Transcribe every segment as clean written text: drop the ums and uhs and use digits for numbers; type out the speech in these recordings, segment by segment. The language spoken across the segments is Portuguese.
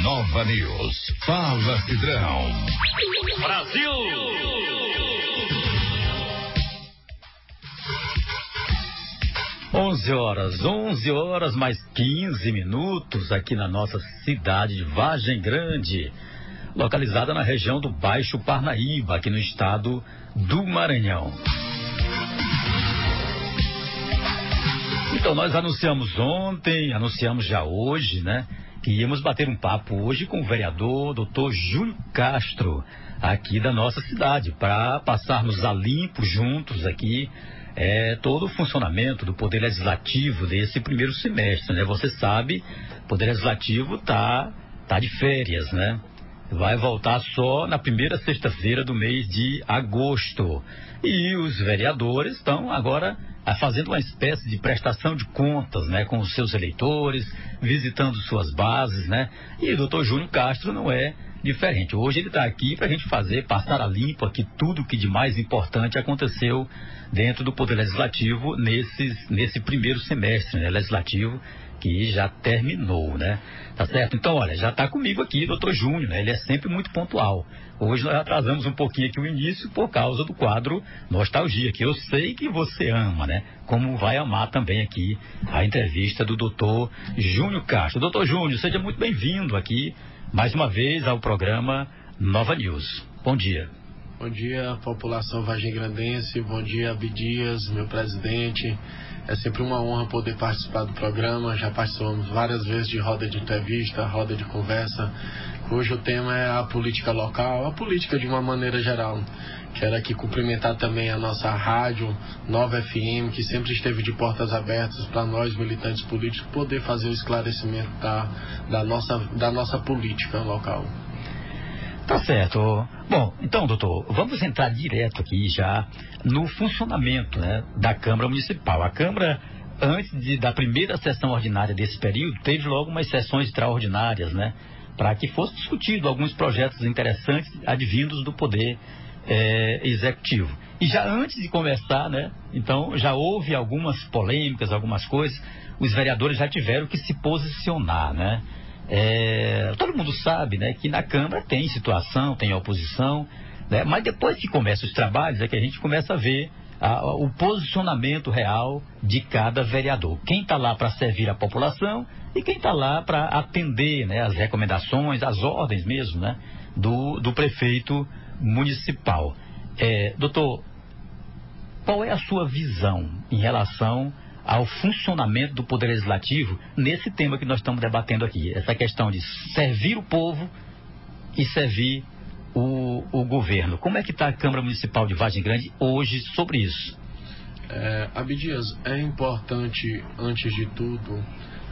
Nova News. Fala, Cidrão. Brasil! 11 horas mais 15 minutos aqui na nossa cidade de Vargem Grande, localizada na região do Baixo Parnaíba, aqui no estado do Maranhão. Então, nós anunciamos ontem, anunciamos já hoje, né, que íamos bater um papo hoje com o vereador Dr. Júnior Castro, aqui da nossa cidade, para passarmos a limpo juntos aqui todo o funcionamento do Poder Legislativo desse primeiro semestre, né? Você sabe, o Poder Legislativo tá de férias, né? Vai voltar só na primeira sexta-feira do mês de agosto. E os vereadores estão agora fazendo uma espécie de prestação de contas, né, com os seus eleitores, visitando suas bases, né? E o doutor Júnior Castro não é diferente. Hoje ele está aqui para a gente passar a limpo aqui tudo que de mais importante aconteceu dentro do Poder Legislativo nesse primeiro semestre, né, legislativo, que já terminou, né? Tá certo? Então, olha, já está comigo aqui o doutor Júnior, né? Ele é sempre muito pontual. Hoje nós atrasamos um pouquinho aqui o início por causa do quadro Nostalgia, que eu sei que você ama, né? Como vai amar também aqui a entrevista do doutor Júnior Castro. Doutor Júnior, seja muito bem-vindo aqui mais uma vez ao programa Nova News. Bom dia. Bom dia, população vargem-grandense. Bom dia, Abdias, meu presidente. É sempre uma honra poder participar do programa. Já participamos várias vezes de roda de entrevista, roda de conversa. Hoje o tema é a política local, a política de uma maneira geral. Quero aqui cumprimentar também a nossa rádio, Nova FM, que sempre esteve de portas abertas para nós, militantes políticos, poder fazer o esclarecimento da nossa política local. Tá certo. Bom, então, doutor, vamos entrar direto aqui já no funcionamento, né, da Câmara Municipal. A Câmara, antes da primeira sessão ordinária desse período, teve logo umas sessões extraordinárias, né, para que fosse discutido alguns projetos interessantes advindos do Poder Executivo. E já antes de começar, né, então já houve algumas polêmicas, algumas coisas, os vereadores já tiveram que se posicionar, né? Todo mundo sabe, né, que na Câmara tem situação, tem oposição, né, mas depois que começam os trabalhos é que a gente começa a ver o posicionamento real de cada vereador. Quem está lá para servir a população e quem está lá para atender, né, as recomendações, as ordens mesmo, né, do prefeito municipal. Doutor, qual é a sua visão em relação ao funcionamento do Poder Legislativo nesse tema que nós estamos debatendo aqui, essa questão de servir o povo e servir o governo? Como é que está a Câmara Municipal de Vargem Grande hoje sobre isso? Abdias, é importante, antes de tudo,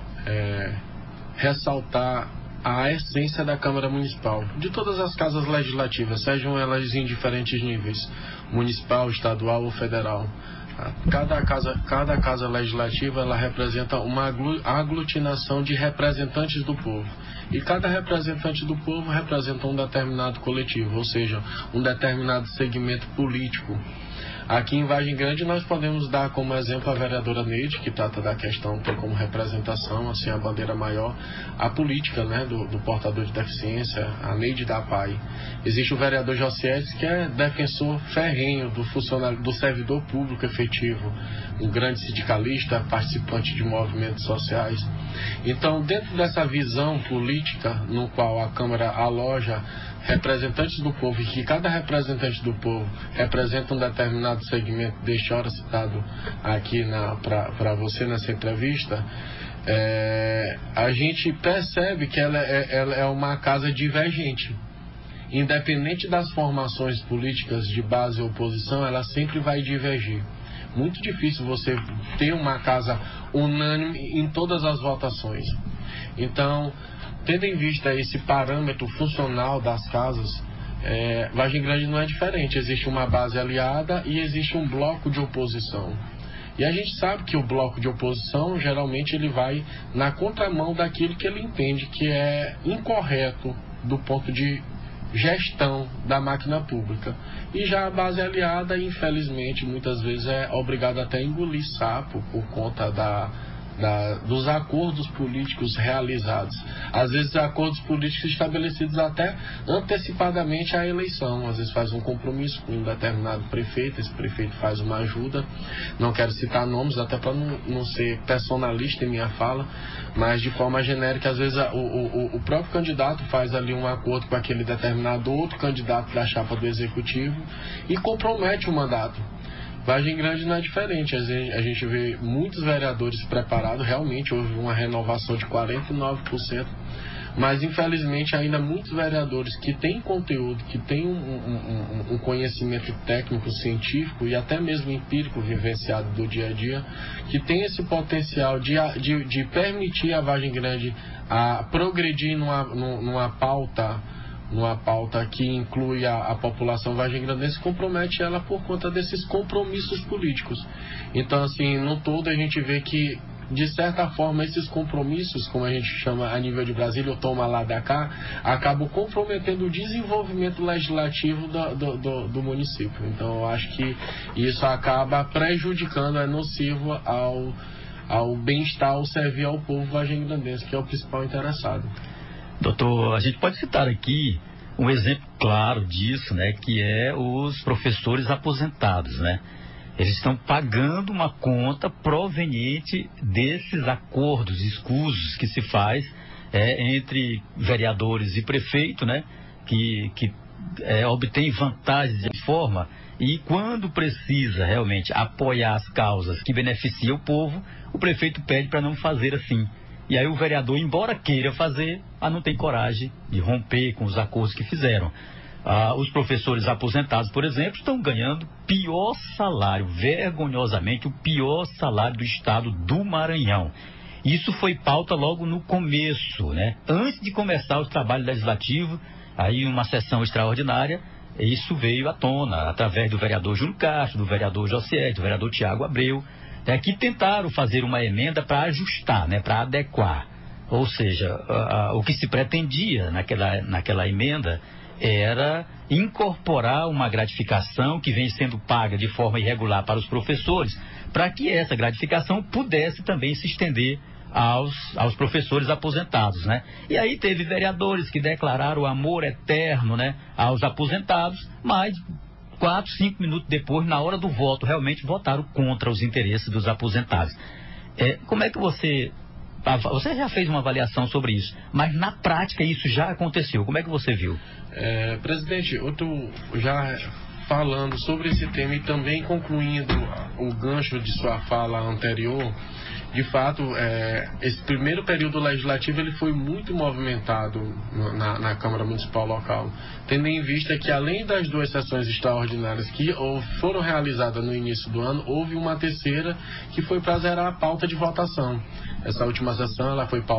ressaltar a essência da Câmara Municipal, de todas as casas legislativas, sejam elas em diferentes níveis, municipal, estadual ou federal. Cada casa legislativa, ela representa uma aglutinação de representantes do povo. E cada representante do povo representa um determinado coletivo, ou seja, um determinado segmento político. Aqui em Vargem Grande nós podemos dar como exemplo a vereadora Neide, que trata da questão, tem como representação, assim, a bandeira maior, a política, né, do portador de deficiência, a Neide da PAI. Existe o vereador Josietes, que é defensor ferrenho do servidor público efetivo, um grande sindicalista, participante de movimentos sociais. Então, dentro dessa visão política, no qual a Câmara aloja representantes do povo, e que cada representante do povo representa um determinado segmento, deixa hora citado aqui para você nessa entrevista, a gente percebe que ela é uma casa divergente. Independente das formações políticas de base ou oposição, ela sempre vai divergir. Muito difícil você ter uma casa unânime em todas as votações. Então, tendo em vista esse parâmetro funcional das casas, Vargem Grande não é diferente. Existe uma base aliada e existe um bloco de oposição. E a gente sabe que o bloco de oposição, geralmente, ele vai na contramão daquilo que ele entende que é incorreto do ponto de gestão da máquina pública. E já a base aliada, infelizmente, muitas vezes é obrigada até a engolir sapo por conta dos acordos políticos realizados. Às vezes acordos políticos estabelecidos até antecipadamente à eleição. Às vezes faz um compromisso com um determinado prefeito, esse prefeito faz uma ajuda. Não quero citar nomes, até para não ser personalista em minha fala, mas de forma genérica, às vezes o próprio candidato faz ali um acordo com aquele determinado outro candidato da chapa do executivo e compromete o mandato. Vargem Grande não é diferente, a gente vê muitos vereadores preparados, realmente houve uma renovação de 49%, mas infelizmente ainda muitos vereadores que têm conteúdo, que têm um conhecimento técnico, científico e até mesmo empírico vivenciado do dia a dia, que tem esse potencial de permitir a Vargem Grande a progredir numa pauta que inclui a população vargem-grandense, compromete ela por conta desses compromissos políticos. Então, assim, no todo a gente vê que, de certa forma, esses compromissos, como a gente chama a nível de Brasília, o toma lá da cá, acabam comprometendo o desenvolvimento legislativo do município. Então, eu acho que isso acaba prejudicando, é nocivo ao bem-estar, ao servir ao povo vargem-grandense, que é o principal interessado. Doutor, a gente pode citar aqui um exemplo claro disso, né, que é os professores aposentados, né? Eles estão pagando uma conta proveniente desses acordos escusos que se faz entre vereadores e prefeito, né, que obtém vantagens de forma, e quando precisa realmente apoiar as causas que beneficiam o povo, o prefeito pede para não fazer assim. E aí o vereador, embora queira fazer, não tem coragem de romper com os acordos que fizeram. Os professores aposentados, por exemplo, estão ganhando pior salário, vergonhosamente o pior salário do estado do Maranhão. Isso foi pauta logo no começo, né? Antes de começar o trabalho legislativo, aí uma sessão extraordinária, isso veio à tona, através do vereador Júlio Castro, do vereador Josié, do vereador Tiago Abreu, que tentaram fazer uma emenda para ajustar, né, para adequar. Ou seja, o que se pretendia naquela emenda era incorporar uma gratificação que vem sendo paga de forma irregular para os professores, para que essa gratificação pudesse também se estender aos professores aposentados, né? E aí teve vereadores que declararam o amor eterno, né, aos aposentados, mas 4, 5 minutos depois, na hora do voto, realmente votaram contra os interesses dos aposentados. Como é que você já fez uma avaliação sobre isso, mas na prática isso já aconteceu, como é que você viu? Presidente, eu estou já falando sobre esse tema e também concluindo o gancho de sua fala anterior. De fato, esse primeiro período legislativo ele foi muito movimentado na Câmara Municipal local, tendo em vista que, além das 2 sessões extraordinárias que foram realizadas no início do ano, houve uma terceira que foi para zerar a pauta de votação. Essa última sessão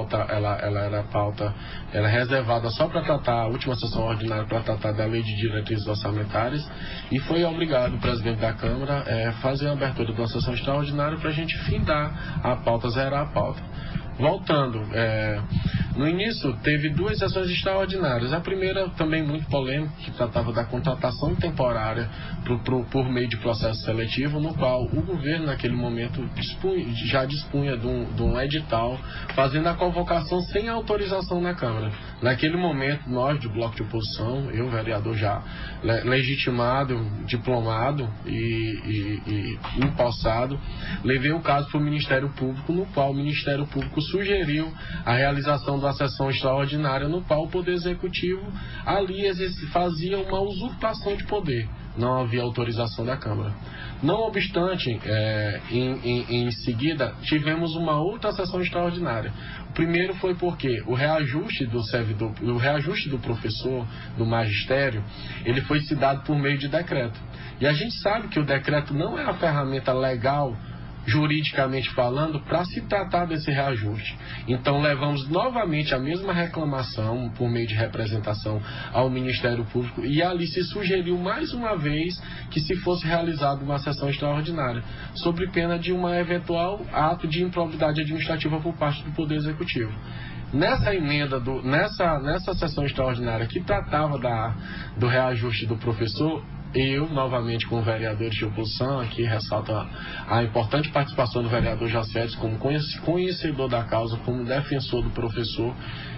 era reservada só para tratar, a última sessão ordinária para tratar da Lei de Diretrizes Orçamentárias, e foi obrigado o presidente da Câmara a fazer a abertura de uma sessão extraordinária para a gente findar a pauta, zerar a pauta. Voltando, no início teve 2 sessões extraordinárias. A primeira também muito polêmica, que tratava da contratação temporária por meio de processo seletivo, no qual o governo naquele momento já dispunha de um edital fazendo a convocação sem autorização na Câmara. Naquele momento, nós do bloco de oposição, eu, vereador já legitimado, diplomado e empossado, levei o caso para o Ministério Público, no qual o Ministério Público sugeriu a realização da sessão extraordinária, no qual o Poder Executivo ali fazia uma usurpação de poder. Não havia autorização da Câmara. Não obstante, em seguida, tivemos uma outra sessão extraordinária. O primeiro foi porque o reajuste do servidor, o reajuste do professor, do magistério, ele foi se dado por meio de decreto. E a gente sabe que o decreto não é a ferramenta legal, juridicamente falando, para se tratar desse reajuste. Então levamos novamente a mesma reclamação por meio de representação ao Ministério Público, e ali se sugeriu mais uma vez que se fosse realizada uma sessão extraordinária, sob pena de um eventual ato de improbidade administrativa por parte do Poder Executivo. Nessa emenda, nessa sessão extraordinária que tratava do reajuste do professor, eu, novamente com vereadores de oposição, aqui ressalto a importante participação do vereador Jacétis como conhecedor da causa, como defensor do professor.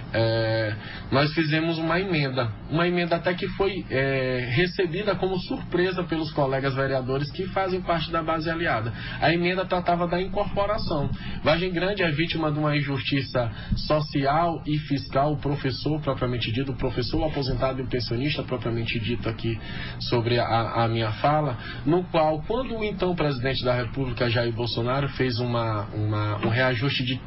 Nós fizemos uma emenda até que foi recebida como surpresa pelos colegas vereadores que fazem parte da base aliada. A emenda tratava da incorporação. Vargem Grande é vítima de uma injustiça social e fiscal, o professor propriamente dito, o professor aposentado e o pensionista propriamente dito aqui sobre a minha fala, no qual, quando o então presidente da República, Jair Bolsonaro, fez um reajuste de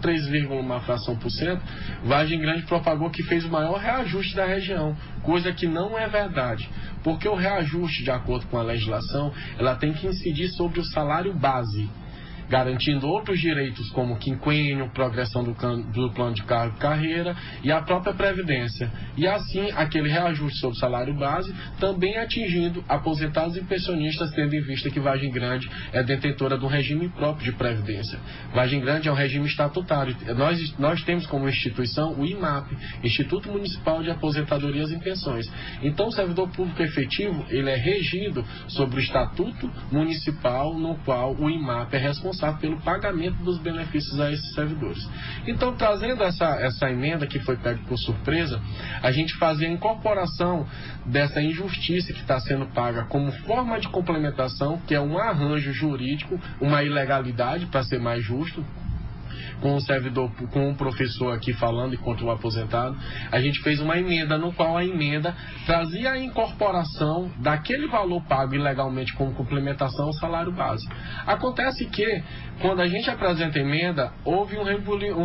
33,1%, Vargem Grande propagou que fez o maior reajuste da região, coisa que não é verdade, porque o reajuste, de acordo com a legislação, ela tem que incidir sobre o salário base, garantindo outros direitos como quinquênio, progressão do plano de carreira e a própria previdência. E assim, aquele reajuste sobre o salário base também atingindo aposentados e pensionistas, tendo em vista que Vargem Grande é detentora de um regime próprio de previdência. Vargem Grande é um regime estatutário. Nós temos como instituição o IMAP, Instituto Municipal de Aposentadorias e Pensões. Então, o servidor público efetivo, ele é regido sobre o Estatuto Municipal, no qual o IMAP é responsável pelo pagamento dos benefícios a esses servidores. Então, trazendo essa emenda que foi pega por surpresa, a gente fazia a incorporação dessa injustiça que está sendo paga como forma de complementação, que é um arranjo jurídico, uma ilegalidade, para ser mais justo, com o servidor, com o professor aqui falando e contra o aposentado. A gente fez uma emenda no qual a emenda trazia a incorporação daquele valor pago ilegalmente como complementação ao salário base. Acontece que, quando a gente apresenta a emenda, houve um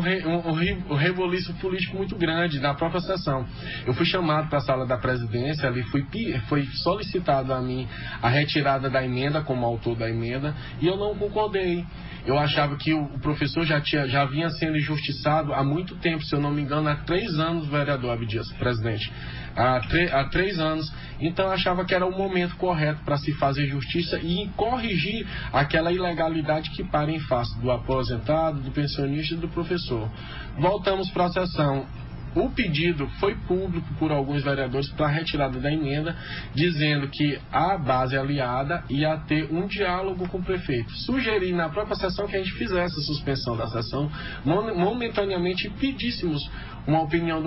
reboliço político muito grande na própria sessão. Eu fui chamado para a sala da presidência, ali foi solicitado a mim a retirada da emenda como autor da emenda, e eu não concordei. Eu achava que o professor já vinha sendo injustiçado há muito tempo, se eu não me engano, há 3 anos, vereador Abdias, presidente. Há 3 anos. Então eu achava que era o momento correto para se fazer justiça e corrigir aquela ilegalidade que para em face do aposentado, do pensionista e do professor. Voltamos para a sessão. O pedido foi público por alguns vereadores para a retirada da emenda, dizendo que a base aliada ia ter um diálogo com o prefeito. Sugeri na própria sessão que a gente fizesse a suspensão da sessão, momentaneamente pedíssemos uma opinião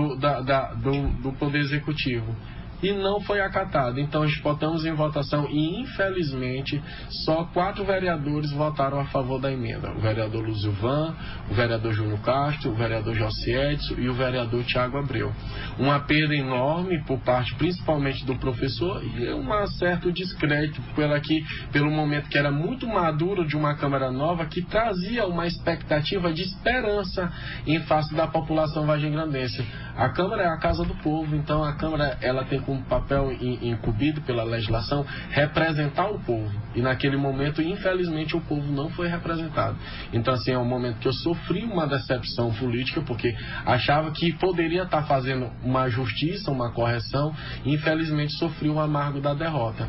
do Poder Executivo. E não foi acatado. Então, nós botamos em votação e, infelizmente, só 4 vereadores votaram a favor da emenda. O vereador Luzilvan, o vereador Júnior Castro, o vereador José Edson e o vereador Tiago Abreu. Uma perda enorme por parte, principalmente, do professor, e um certo descrédito pelo momento que era muito maduro de uma Câmara nova, que trazia uma expectativa de esperança em face da população vargem-grandense. A Câmara é a casa do povo, então a Câmara ela tem como papel incumbido pela legislação representar o povo. E naquele momento, infelizmente, o povo não foi representado. Então, assim, é um momento que eu sofri uma decepção política, porque achava que poderia estar fazendo uma justiça, uma correção, e infelizmente sofri o amargo da derrota.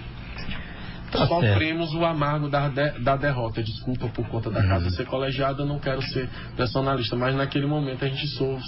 Sofremos o amargo da derrota. Desculpa por conta da casa ser colegiada, eu não quero ser personalista, mas naquele momento a gente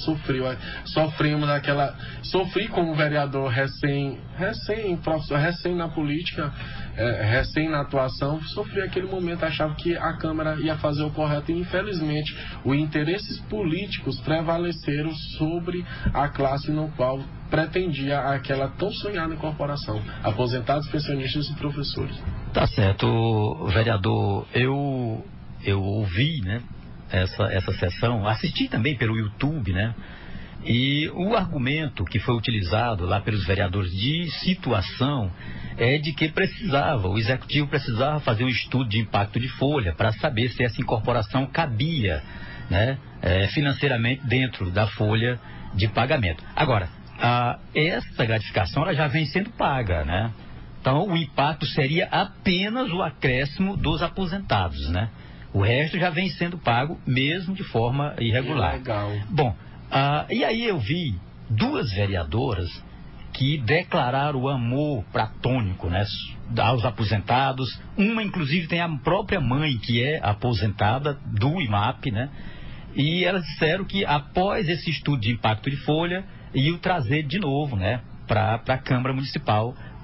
sofri como vereador recém na política, recém na atuação, sofri aquele momento, achava que a Câmara ia fazer o correto e infelizmente os interesses políticos prevaleceram sobre a classe no qual pretendia aquela tão sonhada incorporação, aposentados, pensionistas e professores. Tá certo, vereador. Eu ouvi, né, essa sessão, assisti também pelo YouTube, né, e o argumento que foi utilizado lá pelos vereadores de situação é de que o executivo precisava fazer um estudo de impacto de folha para saber se essa incorporação cabia, né, financeiramente dentro da folha de pagamento. Agora, essa gratificação ela já vem sendo paga, né? Então o impacto seria apenas o acréscimo dos aposentados, né? O resto já vem sendo pago mesmo de forma irregular. Legal. Bom, e aí eu vi 2 vereadoras que declararam o amor platônico, né, aos aposentados. Uma inclusive tem a própria mãe que é aposentada do IMAP, né? E elas disseram que após esse estudo de impacto de folha, iam trazer de novo, né, para a Câmara Municipal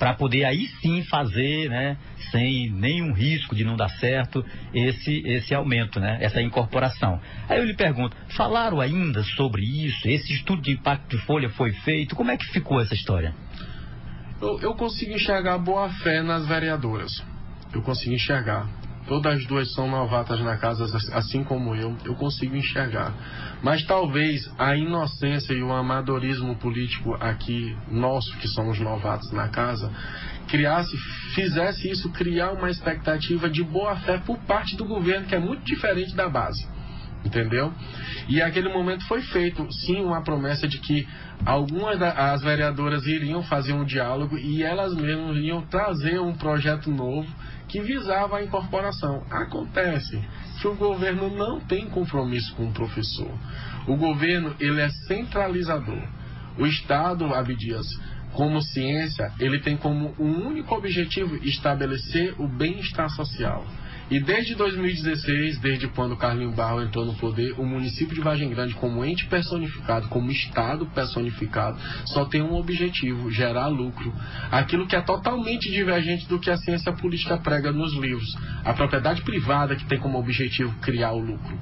para poder aí sim fazer, né, sem nenhum risco de não dar certo, esse aumento, né, essa incorporação. Aí eu lhe pergunto, falaram ainda sobre isso? Esse estudo de impacto de folha foi feito? Como é que ficou essa história? Eu consigo enxergar boa fé nas vereadoras. Eu consigo enxergar. Todas as duas são novatas na casa, assim como eu consigo enxergar. Mas talvez a inocência e o amadorismo político aqui, nosso, que somos novatos na casa, fizesse isso criar uma expectativa de boa fé por parte do governo, que é muito diferente da base. Entendeu? E naquele momento foi feito, sim, uma promessa de que as vereadoras iriam fazer um diálogo e elas mesmas iam trazer um projeto novo que visava a incorporação. Acontece que o governo não tem compromisso com o professor. O governo, ele é centralizador. O Estado, Abdias, como ciência, ele tem como um único objetivo estabelecer o bem-estar social. E desde 2016, desde quando Carlinhos Barros entrou no poder, o município de Vargem Grande, como ente personificado, como Estado personificado, só tem um objetivo: gerar lucro. Aquilo que é totalmente divergente do que a ciência política prega nos livros. A propriedade privada que tem como objetivo criar o lucro.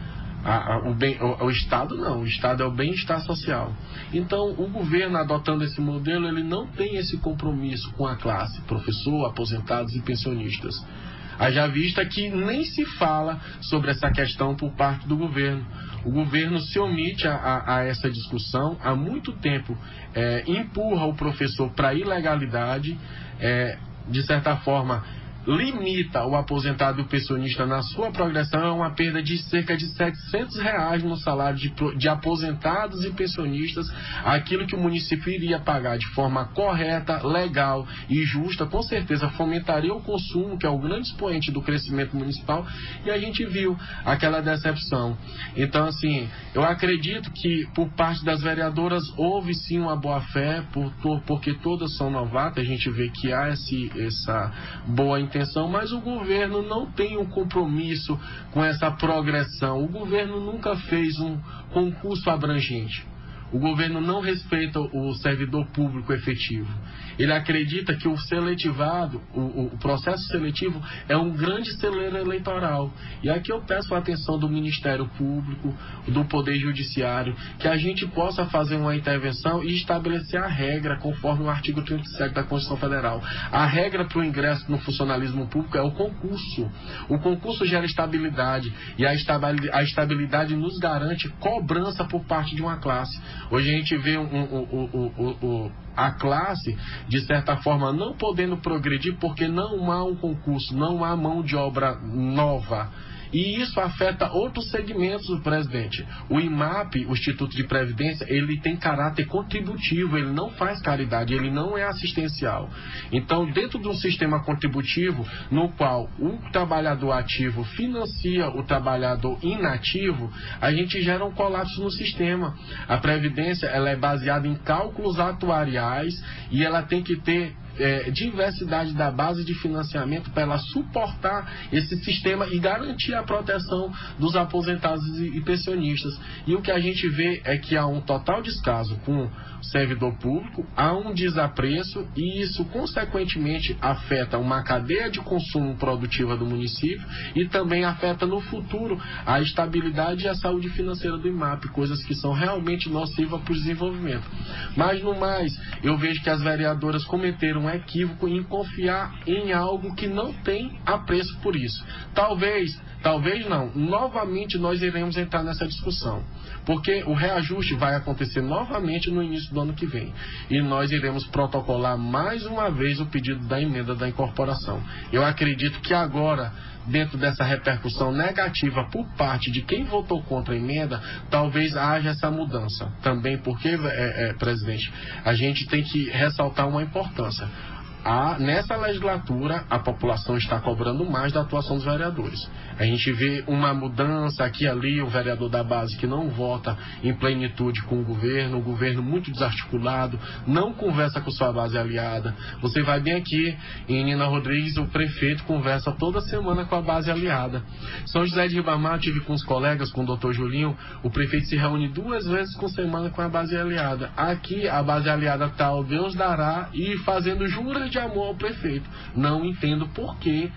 O Estado não, o Estado é o bem-estar social. Então, o governo, adotando esse modelo, ele não tem esse compromisso com a classe, professor, aposentados e pensionistas. Haja vista que nem se fala sobre essa questão por parte do governo. O governo se omite a essa discussão há muito tempo, empurra o professor para a ilegalidade, de certa forma limita o aposentado e o pensionista na sua progressão a uma perda de cerca de R$700 no salário de aposentados e pensionistas, aquilo que o município iria pagar de forma correta, legal e justa, com certeza fomentaria o consumo, que é o grande expoente do crescimento municipal, e a gente viu aquela decepção. Então, assim, eu acredito que por parte das vereadoras houve sim uma boa fé, porque todas são novatas, a gente vê que há essa boa intenção, mas o governo não tem um compromisso com essa progressão. O governo nunca fez um concurso abrangente. O governo não respeita o servidor público efetivo. Ele acredita que o seletivado, o processo seletivo é um grande celeiro eleitoral. E aqui eu peço a atenção do Ministério Público, do Poder Judiciário, que a gente possa fazer uma intervenção e estabelecer a regra conforme o artigo 37 da Constituição Federal. A regra para o ingresso no funcionalismo público é o concurso. O concurso gera estabilidade e a estabilidade nos garante cobrança por parte de uma classe. Hoje a gente vê a classe, de certa forma, não podendo progredir porque não há um concurso, não há mão de obra nova. E isso afeta outros segmentos do presidente. O IMAP, o Instituto de Previdência, ele tem caráter contributivo, ele não faz caridade, ele não é assistencial. Então, dentro de um sistema contributivo, no qual o trabalhador ativo financia o trabalhador inativo, a gente gera um colapso no sistema. A Previdência, ela é baseada em cálculos atuariais e ela tem que ter diversidade da base de financiamento para ela suportar esse sistema e garantir a proteção dos aposentados e pensionistas. E o que a gente vê é que há um total descaso com o servidor público, há um desapreço e isso consequentemente afeta uma cadeia de consumo produtiva do município e também afeta no futuro a estabilidade e a saúde financeira do IMAP, coisas que são realmente nocivas para o desenvolvimento. Mas no mais, eu vejo que as vereadoras cometeram um equívoco em confiar em algo que não tem apreço por isso. Talvez não, novamente nós iremos entrar nessa discussão, porque o reajuste vai acontecer novamente no início do ano que vem, e nós iremos protocolar mais uma vez o pedido da emenda da incorporação. Eu acredito que agora, dentro dessa repercussão negativa por parte de quem votou contra a emenda, talvez haja essa mudança. Também porque, presidente, a gente tem que ressaltar uma importância. Nessa legislatura, a população está cobrando mais da atuação dos vereadores. A gente vê uma mudança aqui e ali, o vereador da base que não vota em plenitude com o governo muito desarticulado, não conversa com sua base aliada. Você vai bem aqui em Nina Rodrigues, o prefeito conversa toda semana com a base aliada. São José de Ribamar, tive com os colegas, com o doutor Julinho, o prefeito se reúne 2 vezes por semana com a base aliada. Aqui, a base aliada está ao Deus dará e fazendo juras de amor ao prefeito. Não entendo por que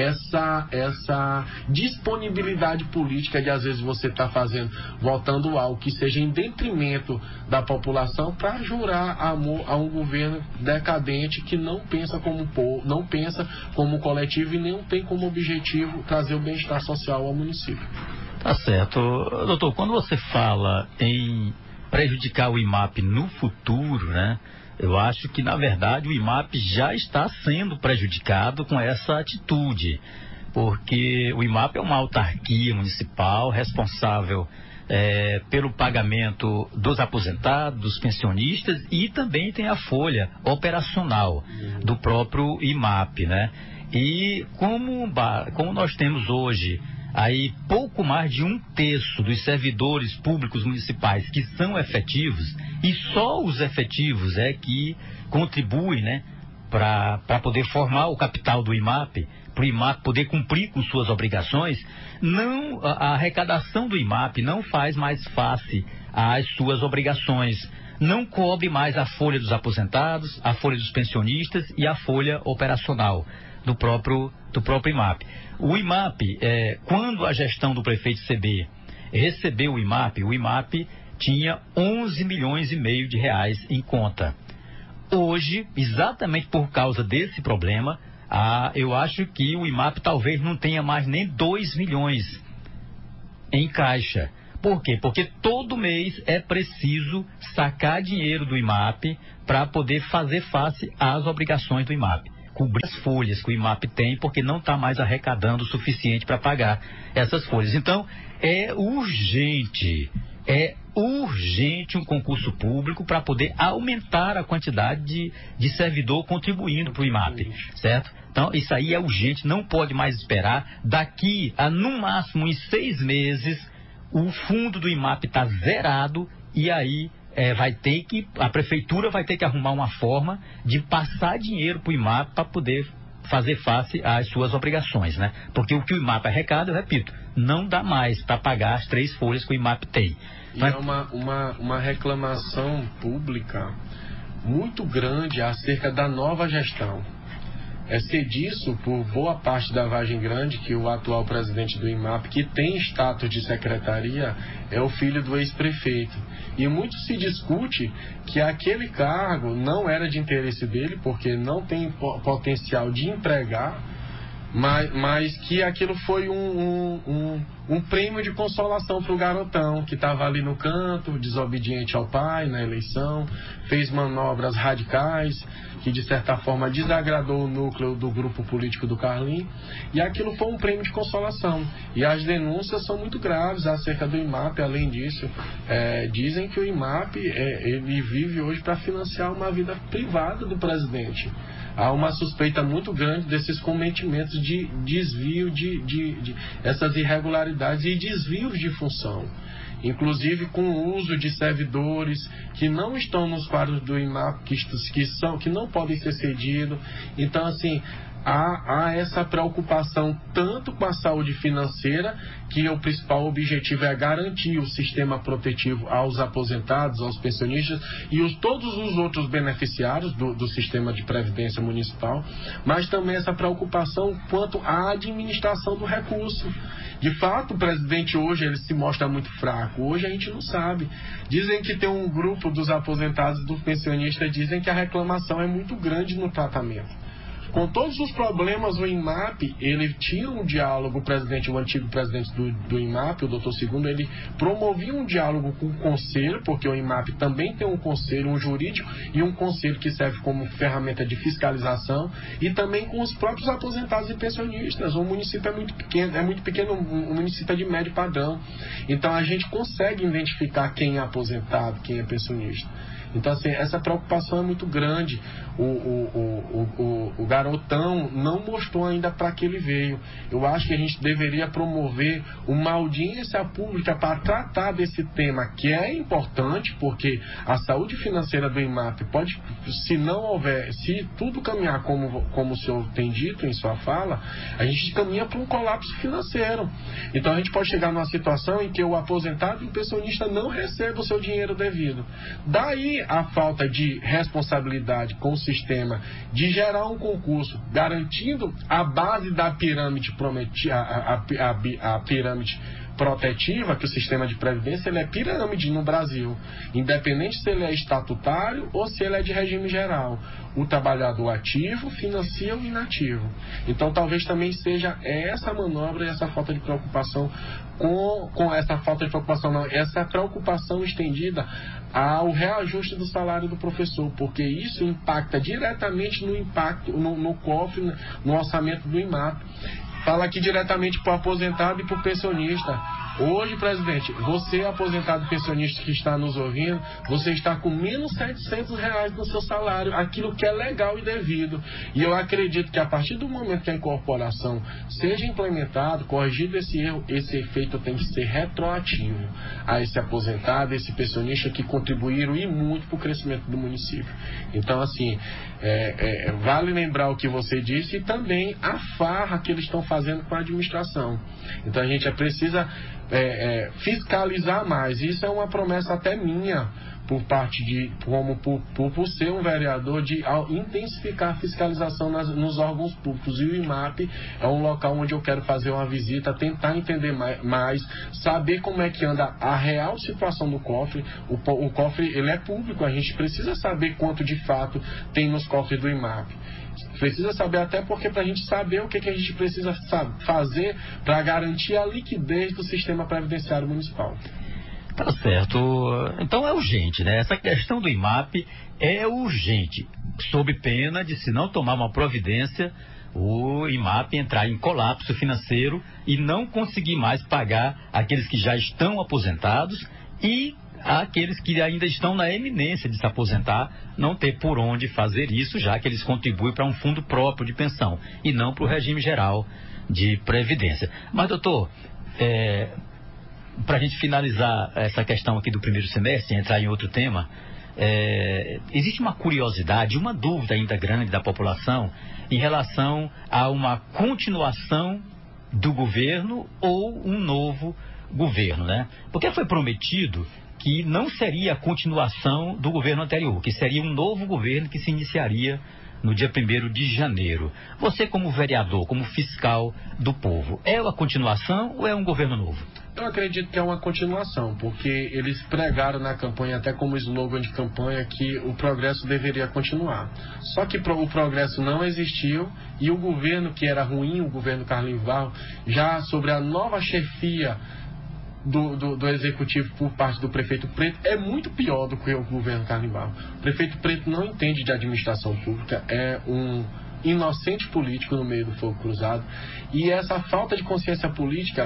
essa disponibilidade política de às vezes você está votando algo que seja em detrimento da população para jurar amor a um governo decadente que não pensa como povo, não pensa como coletivo e nem tem como objetivo trazer o bem-estar social ao município. Tá certo. Doutor, quando você fala em prejudicar o IMAP no futuro, né? Eu acho que, na verdade, o IMAP já está sendo prejudicado com essa atitude, porque o IMAP é uma autarquia municipal responsável pelo pagamento dos aposentados, dos pensionistas, e também tem a folha operacional do próprio IMAP, né? E como nós temos hoje aí pouco mais de 1/3 dos servidores públicos municipais que são efetivos, e só os efetivos que contribuem, né, para poder formar o capital do IMAP, para o IMAP poder cumprir com suas obrigações, a arrecadação do IMAP não faz mais face às suas obrigações, não cobre mais a folha dos aposentados, a folha dos pensionistas e a folha operacional do próprio IMAP. O IMAP, quando a gestão do prefeito CB recebeu o IMAP tinha 11 milhões e meio de reais em conta. Hoje, exatamente por causa desse problema, eu acho que o IMAP talvez não tenha mais nem 2 milhões em caixa. Por quê? Porque todo mês é preciso sacar dinheiro do IMAP para poder fazer face às obrigações do IMAP. Cobrir as folhas que o IMAP tem, porque não está mais arrecadando o suficiente para pagar essas folhas. Então, é urgente um concurso público para poder aumentar a quantidade de servidor contribuindo para o IMAP, certo? Então, isso aí é urgente, não pode mais esperar. Daqui a, no máximo, em 6 meses, o fundo do IMAP está zerado e aí a prefeitura vai ter que arrumar uma forma de passar dinheiro para o IMAP para poder fazer face às suas obrigações, né? Porque o que o IMAP arrecada, eu repito, não dá mais para pagar as 3 folhas que o IMAP tem. E é uma reclamação pública muito grande acerca da nova gestão. É ser disso por boa parte da Vargem Grande que o atual presidente do IMAP, que tem status de secretaria, é o filho do ex-prefeito. E muito se discute que aquele cargo não era de interesse dele, porque não tem potencial de empregar, mas que aquilo foi um prêmio de consolação para o garotão que estava ali no canto, desobediente ao pai na eleição, fez manobras radicais que de certa forma desagradou o núcleo do grupo político do Carlinhos, e aquilo foi um prêmio de consolação. E as denúncias são muito graves acerca do IMAP. Além disso, dizem que o IMAP ele vive hoje para financiar uma vida privada do presidente. Há uma suspeita muito grande desses cometimentos de desvio de essas irregularidades e desvios de função, inclusive com o uso de servidores que não estão nos quadros do IMAP, que não podem ser cedidos. Então, assim, há essa preocupação tanto com a saúde financeira, que o principal objetivo é garantir o sistema protetivo aos aposentados, aos pensionistas e todos os outros beneficiários do sistema de previdência municipal, mas também essa preocupação quanto à administração do recurso. De fato, o presidente hoje ele se mostra muito fraco. Hoje a gente não sabe. Dizem que tem um grupo dos aposentados e dos pensionistas, dizem que a reclamação é muito grande no tratamento. Com todos os problemas, o INMAP, ele tinha um diálogo, o antigo presidente do INMAP, o doutor Segundo, ele promovia um diálogo com o conselho, porque o INMAP também tem um conselho, um jurídico e um conselho que serve como ferramenta de fiscalização, e também com os próprios aposentados e pensionistas. O município é muito pequeno, um município de médio padrão. Então a gente consegue identificar quem é aposentado, quem é pensionista. Então, assim, essa preocupação é muito grande. O garotão não mostrou ainda para que ele veio. Eu acho que a gente deveria promover uma audiência pública para tratar desse tema, que é importante, porque a saúde financeira do INMAP pode, se não houver, se tudo caminhar como o senhor tem dito em sua fala, a gente caminha para um colapso financeiro. Então, a gente pode chegar numa situação em que o aposentado e o pensionista não recebam o seu dinheiro devido. Daí a falta de responsabilidade com o sistema de gerar um concurso garantindo a base da pirâmide a pirâmide protetiva, que o sistema de previdência ele é pirâmide no Brasil, independente se ele é estatutário ou se ele é de regime geral. O trabalhador ativo financia o inativo. Então talvez também seja essa manobra e essa falta de preocupação com essa falta de preocupação, não, essa preocupação estendida ao reajuste do salário do professor, porque isso impacta diretamente no cofre, no orçamento do INMAP. Fala aqui diretamente para o aposentado e para o pensionista. Hoje, presidente, você aposentado e pensionista que está nos ouvindo, você está com menos R$700 no seu salário, aquilo que é legal e devido. E eu acredito que a partir do momento que a incorporação seja implementada, corrigido esse erro, esse efeito tem que ser retroativo a esse aposentado, esse pensionista que contribuíram e muito para o crescimento do município. Então, assim, vale lembrar o que você disse e também a farra que eles estão fazendo com a administração. Então a gente precisa fiscalizar mais. Isso é uma promessa até minha por parte por ser um vereador, de intensificar a fiscalização nos órgãos públicos. E o INMAP é um local onde eu quero fazer uma visita, tentar entender mais, saber como é que anda a real situação do cofre. O cofre ele é público, a gente precisa saber quanto de fato tem nos cofres do INMAP. Precisa saber, até porque para a gente saber o que a gente precisa fazer para garantir a liquidez do sistema previdenciário municipal. Tá certo. Então é urgente, né? Essa questão do INMAP é urgente, sob pena de, se não tomar uma providência, o INMAP entrar em colapso financeiro e não conseguir mais pagar aqueles que já estão aposentados e aqueles que ainda estão na eminência de se aposentar, não ter por onde fazer isso, já que eles contribuem para um fundo próprio de pensão e não para o regime geral de previdência. Mas, doutor, para a gente finalizar essa questão aqui do primeiro semestre, entrar em outro tema, existe uma curiosidade, uma dúvida ainda grande da população em relação a uma continuação do governo ou um novo governo, né? Porque foi prometido que não seria a continuação do governo anterior, que seria um novo governo que se iniciaria no dia 1º de janeiro. Você, como vereador, como fiscal do povo, é uma continuação ou é um governo novo? Eu acredito que é uma continuação, porque eles pregaram na campanha, até como slogan de campanha, que o progresso deveria continuar. Só que o progresso não existiu e o governo que era ruim, o governo Carlinhos Varros, já sobre a nova chefia do executivo por parte do prefeito Preto, é muito pior do que o governo Carlinhos Varros. O prefeito Preto não entende de administração pública, é um inocente político no meio do fogo cruzado, e essa falta de consciência política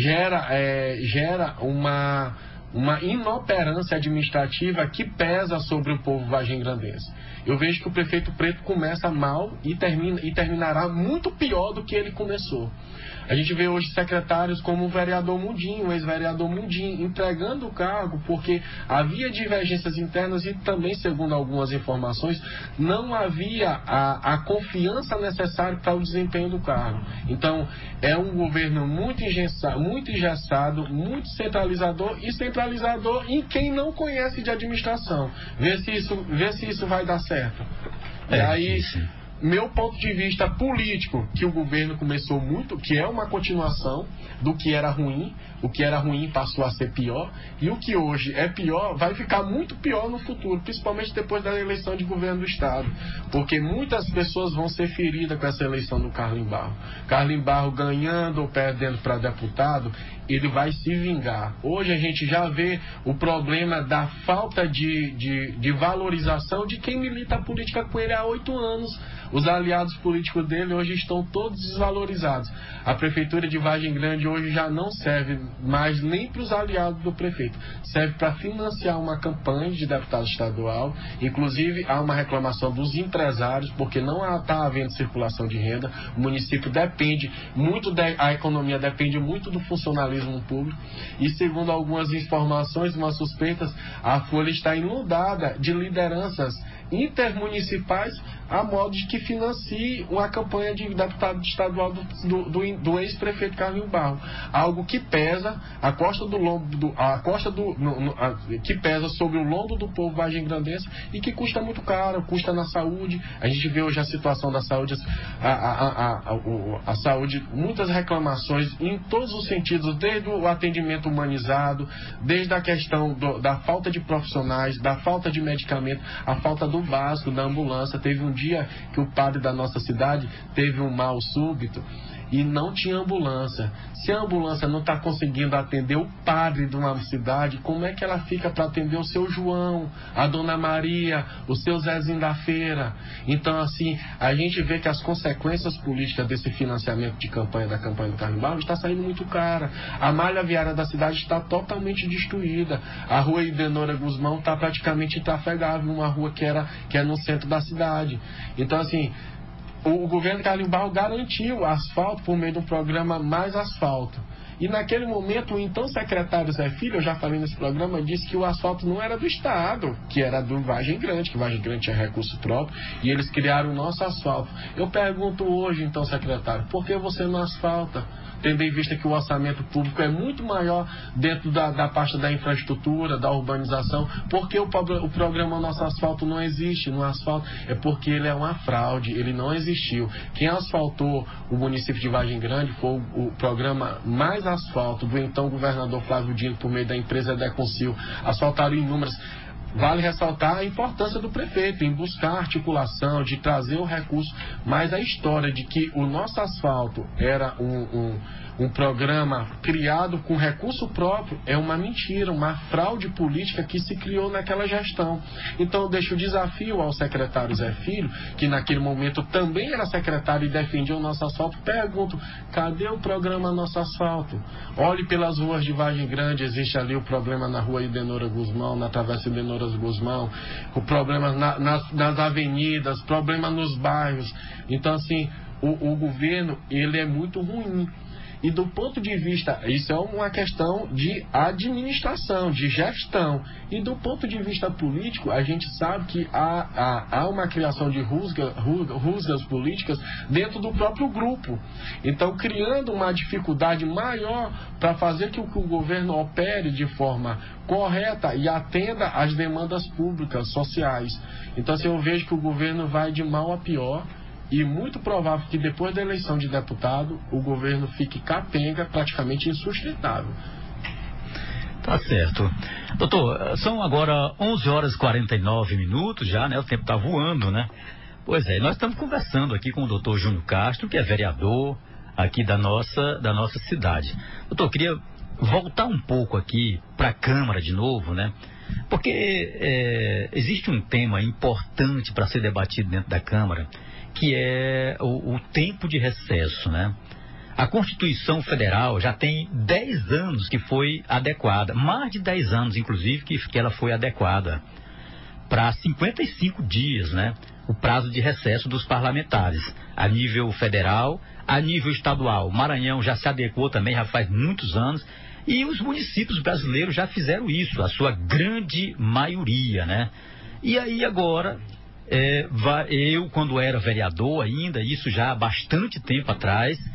gera uma inoperância administrativa que pesa sobre o povo vagem-grandense. Eu vejo que o prefeito Preto começa mal e terminará muito pior do que ele começou. A gente vê hoje secretários como o vereador Mundinho, o ex-vereador Mundinho, entregando o cargo porque havia divergências internas e também, segundo algumas informações, não havia a confiança necessária para o desempenho do cargo. Então, é um governo muito engessado, muito centralizador em quem não conhece de administração. Vê se isso vai dar certo. E aí, meu ponto de vista político, que o governo começou muito, que é uma continuação do que era ruim, o que era ruim passou a ser pior, e o que hoje é pior vai ficar muito pior no futuro, principalmente depois da eleição de governo do Estado, porque muitas pessoas vão ser feridas com essa eleição do Carlinhos Barro. Carlinhos Barro ganhando ou perdendo para deputado, ele vai se vingar. Hoje a gente já vê o problema da falta de valorização de quem milita a política com ele há 8 anos. Os aliados políticos dele hoje estão todos desvalorizados. A prefeitura de Vargem Grande hoje já não serve mais nem para os aliados do prefeito. Serve para financiar uma campanha de deputado estadual. Inclusive, há uma reclamação dos empresários, porque não está havendo circulação de renda. O município depende muito, a economia depende muito do funcionalismo público. E segundo algumas informações, umas suspeitas, a Folha está inundada de lideranças intermunicipais a modo de que financie uma campanha de deputado estadual do ex-prefeito Carlinhos Barro. Algo que pesa que pesa sobre o lombo do povo vargem-grandense e que custa muito caro, custa na saúde. A gente vê hoje a situação da saúde, a saúde, muitas reclamações em todos os sentidos, desde o atendimento humanizado, desde a questão da falta de profissionais, da falta de medicamento, a falta do básico, da ambulância. Teve um dia que o padre da nossa cidade teve um mal súbito e não tinha ambulância. Se a ambulância não está conseguindo atender o padre de uma cidade, como é que ela fica para atender o seu João, a Dona Maria, o seu Zezinho da feira? Então, assim, a gente vê que as consequências políticas desse financiamento de campanha, da campanha do Carlinhos Barro, está saindo muito cara. A malha viária da cidade está totalmente destruída. A rua Idenora Guzmão está praticamente intrafegável, uma rua que é no centro da cidade. Então, assim, o governo Carlinhos Barro garantiu asfalto por meio de um programa Mais Asfalto. E naquele momento, o então secretário Zé Filho, eu já falei nesse programa, disse que o asfalto não era do Estado, que era do Vargem Grande, que Vargem Grande tinha recurso próprio, e eles criaram o nosso asfalto. Eu pergunto hoje, então, secretário, por que você não asfalta? Tendo em vista que o orçamento público é muito maior dentro da pasta da infraestrutura, da urbanização, porque o programa Nosso Asfalto não existe no asfalto? É porque ele é uma fraude, ele não existiu. Quem asfaltou o município de Vargem Grande foi o programa Mais Asfalto, do então governador Flávio Dino, por meio da empresa Edeconcil. Asfaltaram inúmeras. Vale ressaltar a importância do prefeito em buscar articulação, de trazer o recurso, mas a história de que o Nosso Asfalto era um programa criado com recurso próprio é uma mentira, uma fraude política que se criou naquela gestão. Então eu deixo o desafio ao secretário Zé Filho, que naquele momento também era secretário e defendia o Nosso Asfalto. Pergunto, cadê o programa Nosso Asfalto? Olhe pelas ruas de Vargem Grande, existe ali o problema na rua Idenora Guzmão, na travessa Idenora Guzmão, o problema nas avenidas, problema nos bairros. Então, assim, o governo, ele é muito ruim. E do ponto de vista, isso é uma questão de administração, de gestão. E do ponto de vista político, a gente sabe que há uma criação de rusgas políticas dentro do próprio grupo. Então, criando uma dificuldade maior para fazer que o governo opere de forma correta e atenda às demandas públicas, sociais. Então, assim, eu vejo que o governo vai de mal a pior. E muito provável que depois da eleição de deputado, o governo fique capenga, praticamente insustentável. Tá certo. Doutor, são agora 11 horas e 49 minutos já, né? O tempo tá voando, né? Pois é, nós estamos conversando aqui com o doutor Júnior Castro, que é vereador aqui da nossa cidade. Doutor, queria voltar um pouco aqui para a Câmara de novo, né? Porque existe um tema importante para ser debatido dentro da Câmara, que é o tempo de recesso, né? A Constituição Federal já tem 10 anos que foi adequada, mais de 10 anos, inclusive, que ela foi adequada para 55 dias, né? O prazo de recesso dos parlamentares, a nível federal, a nível estadual. O Maranhão já se adequou também, já faz muitos anos, e os municípios brasileiros já fizeram isso, a sua grande maioria, né? E aí agora... eu, quando era vereador ainda, isso já há bastante tempo atrás,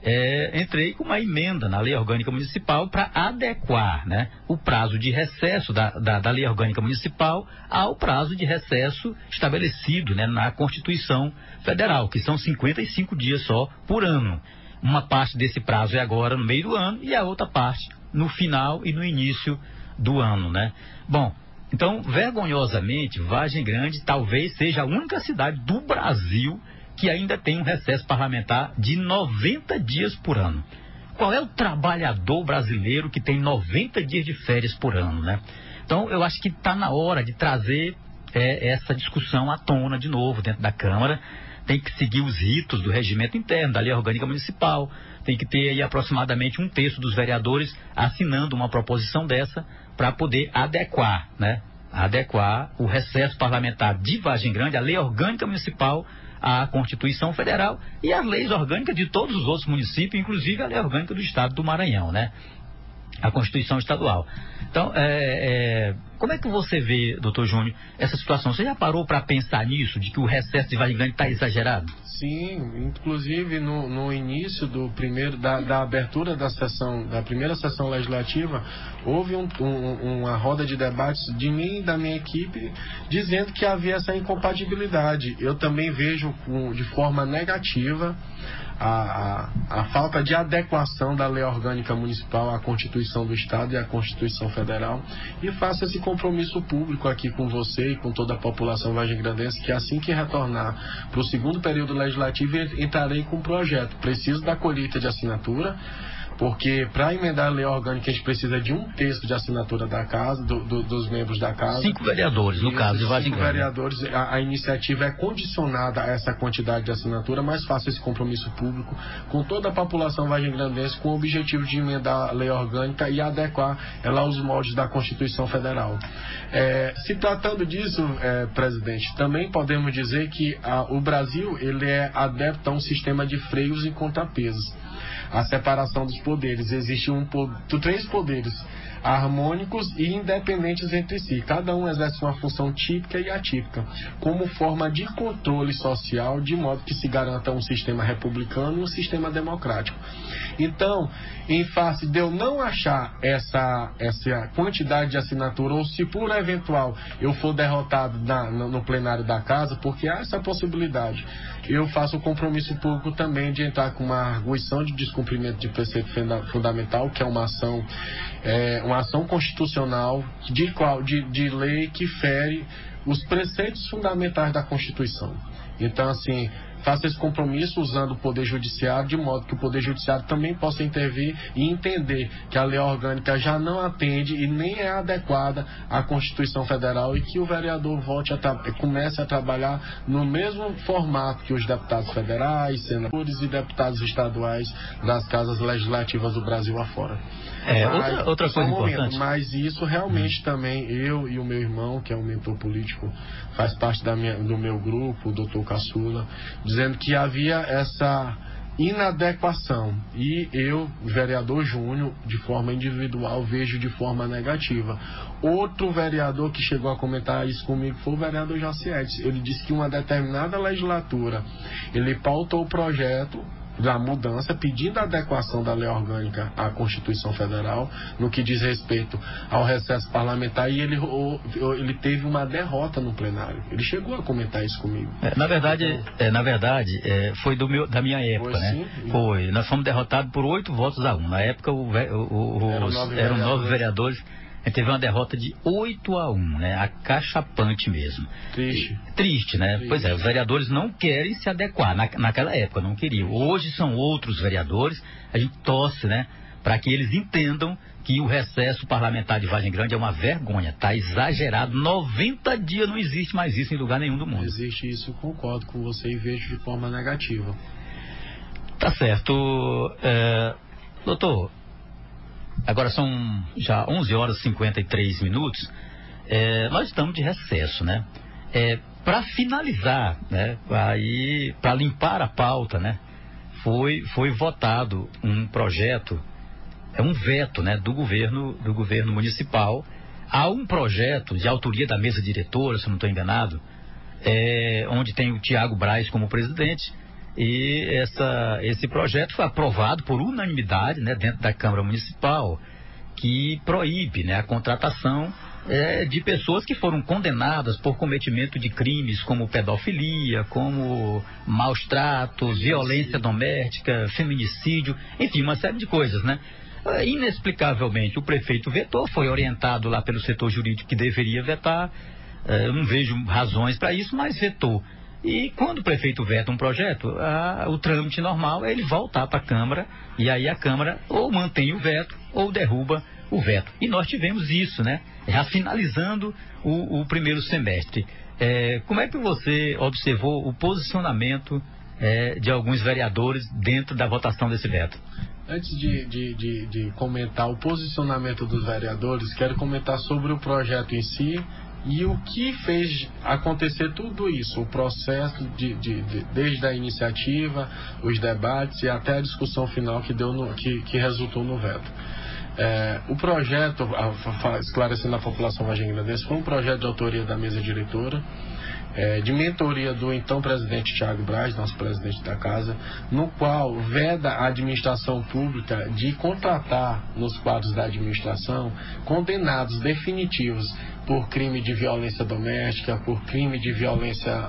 entrei com uma emenda na Lei Orgânica Municipal para adequar, né, o prazo de recesso da Lei Orgânica Municipal ao prazo de recesso estabelecido, né, na Constituição Federal, que são 55 dias só por ano. Uma parte desse prazo é agora no meio do ano e a outra parte no final e no início do ano, né? Bom, então, vergonhosamente, Vargem Grande talvez seja a única cidade do Brasil que ainda tem um recesso parlamentar de 90 dias por ano. Qual é o trabalhador brasileiro que tem 90 dias de férias por ano, né? Então, eu acho que está na hora de trazer essa discussão à tona de novo dentro da Câmara. Tem que seguir os ritos do regimento interno, da Lei Orgânica Municipal. Tem que ter aí aproximadamente 1/3 dos vereadores assinando uma proposição dessa para poder adequar, né? Adequar o recesso parlamentar de Vargem Grande, a Lei Orgânica Municipal, à Constituição Federal e às leis orgânicas de todos os outros municípios, inclusive a Lei Orgânica do Estado do Maranhão, né? A Constituição Estadual. Então, como é que você vê, doutor Júnior, essa situação? Você já parou para pensar nisso, de que o recesso de Vargem Grande está exagerado? Sim, inclusive no início da abertura da primeira sessão legislativa, houve uma roda de debates de mim e da minha equipe dizendo que havia essa incompatibilidade. Eu também vejo de forma negativa a falta de adequação da Lei Orgânica Municipal à Constituição do Estado e à Constituição Federal, e faço esse compromisso público aqui com você e com toda a população vargem-grandense, que assim que retornar para o segundo período legislativo, entrarei com um projeto. Preciso da colheita de assinatura, porque para emendar a lei orgânica a gente precisa de 1/3 de assinatura da casa, dos membros da casa. 5 vereadores, no caso de Vargem Grande. 5 vereadores, a iniciativa é condicionada a essa quantidade de assinatura, mas faço esse compromisso público com toda a população vargem-grandense com o objetivo de emendar a lei orgânica e adequar ela aos moldes da Constituição Federal. Se tratando disso, presidente, também podemos dizer que o Brasil ele é adepto a um sistema de freios e contrapesos. A separação dos poderes. Existem 3 poderes harmônicos e independentes entre si. Cada um exerce uma função típica e atípica, como forma de controle social, de modo que se garanta um sistema republicano e um sistema democrático. Então, em face de eu não achar essa quantidade de assinatura, ou se por eventual eu for derrotado no plenário da casa, porque há essa possibilidade, eu faço o compromisso público também de entrar com uma arguição de descumprimento de preceito fundamental, que é uma ação constitucional de lei que fere os preceitos fundamentais da Constituição. Então, assim, faça esse compromisso usando o Poder Judiciário, de modo que o Poder Judiciário também possa intervir e entender que a lei orgânica já não atende e nem é adequada à Constituição Federal, e que o vereador comece a trabalhar no mesmo formato que os deputados federais, senadores e deputados estaduais das casas legislativas do Brasil afora. Outra coisa importante. Mas isso realmente também, eu e o meu irmão, que é um mentor político, faz parte do meu grupo, o doutor Caçula, dizendo que havia essa inadequação. E eu, vereador Júnior, de forma individual, vejo de forma negativa. Outro vereador que chegou a comentar isso comigo foi o vereador Jacietes. Ele disse que uma determinada legislatura, ele pautou o projeto da mudança, pedindo a adequação da lei orgânica à Constituição Federal, no que diz respeito ao recesso parlamentar, e ele teve uma derrota no plenário. Ele chegou a comentar isso comigo. Na verdade, foi da minha época, foi, né? Sim? Foi. Nós fomos derrotados por 8-1. Na época, eram 9 vereadores. A gente teve uma derrota de 8-1, né? Acachapante mesmo. Triste, né? Triste. Pois é, os vereadores não querem se adequar. Naquela época não queriam. Hoje são outros vereadores. A gente torce, né? Para que eles entendam que o recesso parlamentar de Vargem Grande é uma vergonha. Está exagerado. 90 dias, não existe mais isso em lugar nenhum do mundo. Não existe isso, eu concordo com você e vejo de forma negativa. Tá certo. Doutor, agora são já 11h53. Nós estamos de recesso, né? Para finalizar, né? Para limpar a pauta, né? Foi votado um projeto, um veto, né? Do governo municipal a um projeto de autoria da mesa diretora, se não estou enganado, onde tem o Tiago Braz como presidente, E esse projeto foi aprovado por unanimidade, né, dentro da Câmara Municipal, que proíbe, né, a contratação de pessoas que foram condenadas por cometimento de crimes como pedofilia, como maus tratos, violência doméstica, feminicídio, enfim, uma série de coisas, né? Inexplicavelmente, o prefeito vetou, foi orientado lá pelo setor jurídico que deveria vetar, eu não vejo razões para isso, mas vetou. E quando o prefeito veta um projeto, o trâmite normal é ele voltar para a Câmara, e aí a Câmara ou mantém o veto ou derruba o veto. E nós tivemos isso, né? Já finalizando o primeiro semestre. Como é que você observou o posicionamento de alguns vereadores dentro da votação desse veto? Antes de comentar o posicionamento dos vereadores, quero comentar sobre o projeto em si e o que fez acontecer tudo isso, o processo desde a iniciativa, os debates e até a discussão final que resultou no veto. O projeto, esclarecendo a população vargem-grandense, foi um projeto de autoria da mesa diretora, de mentoria do então presidente Thiago Braz, nosso presidente da casa, no qual veda a administração pública de contratar nos quadros da administração condenados definitivos por crime de violência doméstica, por crime de violência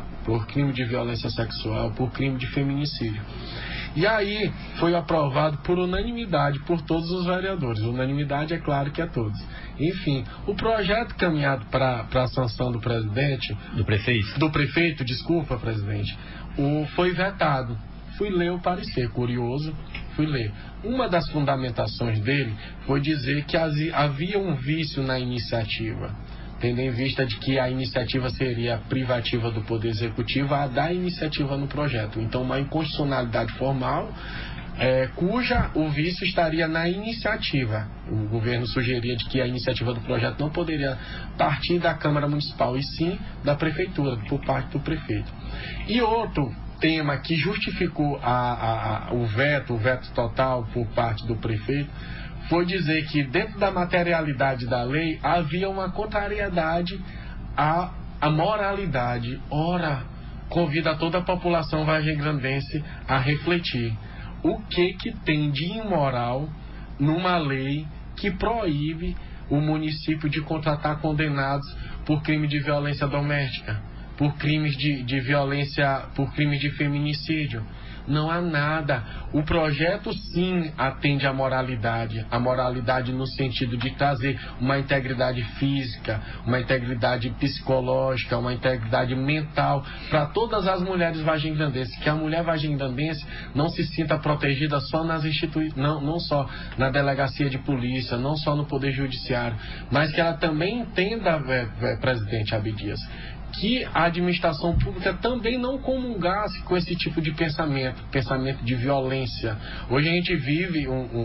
sexual, por crime de feminicídio. E aí foi aprovado por unanimidade por todos os vereadores. Unanimidade é claro que é todos. Enfim, o projeto caminhado para a sanção do presidente... Do prefeito, desculpa, presidente. Foi vetado. Fui ler o parecer, curioso, fui ler. Uma das fundamentações dele foi dizer que havia um vício na iniciativa, tendo em vista de que a iniciativa seria privativa do Poder Executivo a dar iniciativa no projeto. Então, uma inconstitucionalidade formal, cuja o vício estaria na iniciativa. O governo sugeria de que a iniciativa do projeto não poderia partir da Câmara Municipal, e sim da Prefeitura, por parte do prefeito. E outro tema que justificou o veto total por parte do prefeito, foi dizer que dentro da materialidade da lei havia uma contrariedade à moralidade. Ora, convida toda a população vargem-grandense a refletir. O que tem de imoral numa lei que proíbe o município de contratar condenados por crime de violência doméstica, por crimes de violência, por crimes de feminicídio? Não há nada. O projeto sim atende à moralidade no sentido de trazer uma integridade física, uma integridade psicológica, uma integridade mental para todas as mulheres vargem-grandenses, que a mulher vargem-grandense não se sinta protegida só nas instituições, não só na delegacia de polícia, não só no Poder Judiciário, mas que ela também entenda, presidente Abdias, que a administração pública também não comungasse com esse tipo de pensamento de violência. Hoje a gente vive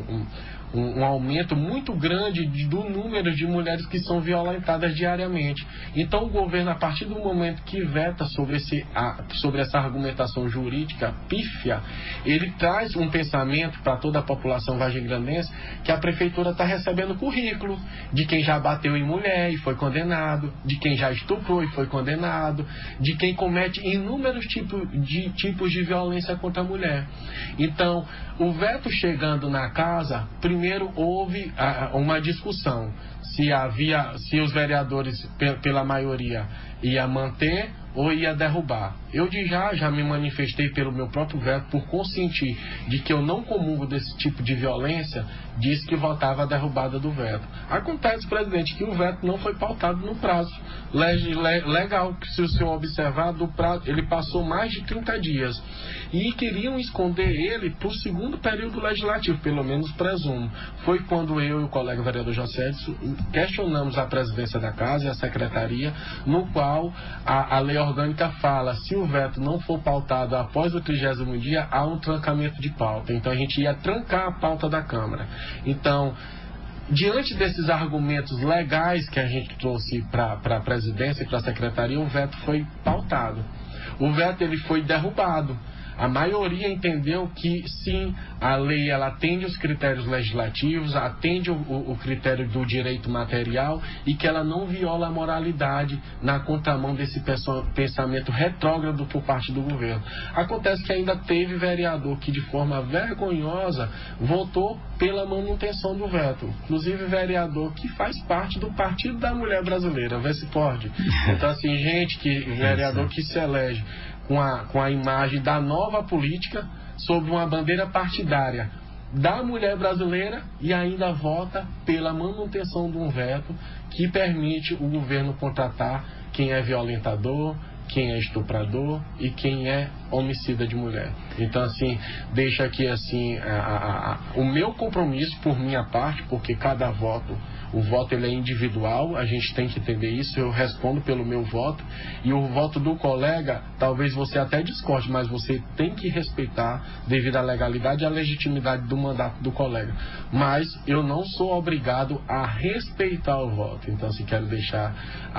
um aumento muito grande do número de mulheres que são violentadas diariamente. Então o governo, a partir do momento que veta sobre essa argumentação jurídica pífia, ele traz um pensamento para toda a população vargem-grandense que a prefeitura está recebendo currículo de quem já bateu em mulher e foi condenado, de quem já estuprou e foi condenado, de quem comete inúmeros tipos de violência contra a mulher. Então, o veto chegando na casa, primeiro houve uma discussão se os vereadores, pela maioria, ia manter ou ia derrubar. Eu já me manifestei pelo meu próprio veto, por consentir de que eu não comungo desse tipo de violência, disse que votava a derrubada do veto. Acontece, presidente, que o veto não foi pautado no prazo legal, que se o senhor observar, do prazo, ele passou mais de 30 dias. E queriam esconder ele para o segundo período legislativo, pelo menos presumo. Foi quando eu e o colega vereador José Edson questionamos a presidência da casa e a secretaria, no qual a lei orgânica fala, se o veto não for pautado após o 30º dia, há um trancamento de pauta. Então a gente ia trancar a pauta da Câmara. Então, diante desses argumentos legais que a gente trouxe para a presidência e para a secretaria, o veto foi pautado. O veto ele foi derrubado. A maioria entendeu que sim, a lei ela atende os critérios legislativos, atende o critério do direito material e que ela não viola a moralidade na contramão desse pensamento retrógrado por parte do governo. Acontece que ainda teve vereador que de forma vergonhosa votou pela manutenção do veto. Inclusive vereador que faz parte do Partido da Mulher Brasileira, vê se pode. Então assim, vereador que se elege com a imagem da nova política sob uma bandeira partidária da mulher brasileira e ainda vota pela manutenção de um veto que permite o governo contratar quem é violentador, quem é estuprador e quem é homicida de mulher. Então, assim, deixa aqui, assim, o meu compromisso por minha parte, porque cada voto, o voto ele é individual, a gente tem que entender isso, eu respondo pelo meu voto, e o voto do colega, talvez você até discorde, mas você tem que respeitar devido à legalidade e à legitimidade do mandato do colega. Mas eu não sou obrigado a respeitar o voto. Então, se quero deixar,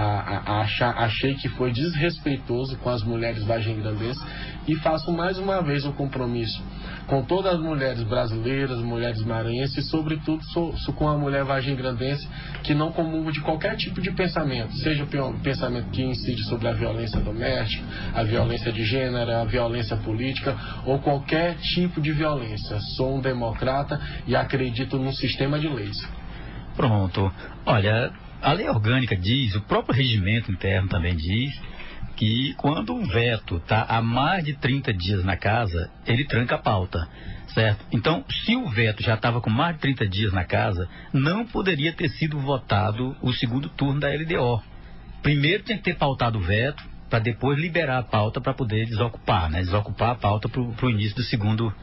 achei que foi desrespeitoso com as mulheres vagem-grandenses e faço mais uma vez o compromisso com todas as mulheres brasileiras, mulheres maranhenses e sobretudo com a mulher vagem-grandense que não comunga de qualquer tipo de pensamento, seja o pensamento que incide sobre a violência doméstica, a violência de gênero, a violência política ou qualquer tipo de violência. Sou um democrata e acredito num sistema de leis. Pronto. Olha, a lei orgânica diz, o próprio regimento interno também diz, que quando um veto está há mais de 30 dias na casa, ele tranca a pauta, certo? Então, se o veto já estava com mais de 30 dias na casa, não poderia ter sido votado o segundo turno da LDO. Primeiro tinha que ter pautado o veto, para depois liberar a pauta para poder desocupar, né? Desocupar a pauta para o início do segundo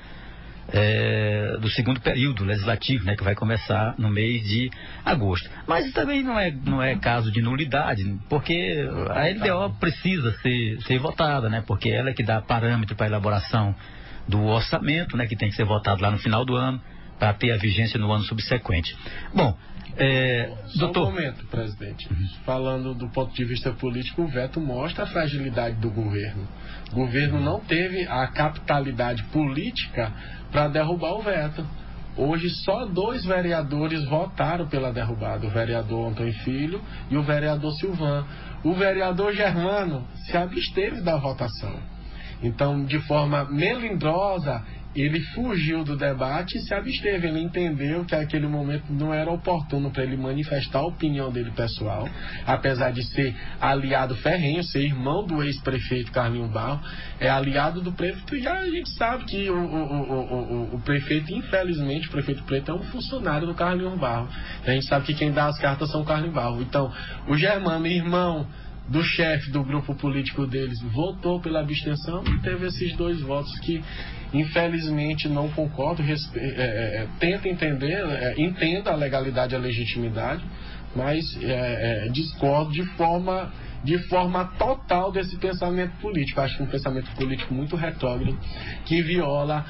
período legislativo, né, que vai começar no mês de agosto. Mas isso também não é caso de nulidade, porque a LDO precisa ser votada, né, porque ela é que dá parâmetro para a elaboração do orçamento, né, que tem que ser votado lá no final do ano, para ter a vigência no ano subsequente. Bom, doutor... Só um momento, presidente. Falando do ponto de vista político, o veto mostra a fragilidade do governo. O governo não teve a capitalidade política para derrubar o veto. Hoje só 2 vereadores votaram pela derrubada, o vereador Antônio Filho e o vereador Silvan. O vereador Germano se absteve da votação. Então, de forma melindrosa, ele fugiu do debate e se absteve. Ele entendeu que aquele momento não era oportuno para ele manifestar a opinião dele pessoal, apesar de ser aliado ferrenho, ser irmão do ex-prefeito Carlinho Barro, é aliado do prefeito. E a gente sabe que o prefeito, infelizmente, o prefeito Preto é um funcionário do Carlinho Barro. A gente sabe que quem dá as cartas são o Carlinho Barro. Então, o Germano, irmão do chefe do grupo político deles, votou pela abstenção e teve esses 2 votos que infelizmente não concordo, tenta entender, entenda a legalidade e a legitimidade, mas discordo de forma total desse pensamento político. Acho que um pensamento político muito retrógrado que viola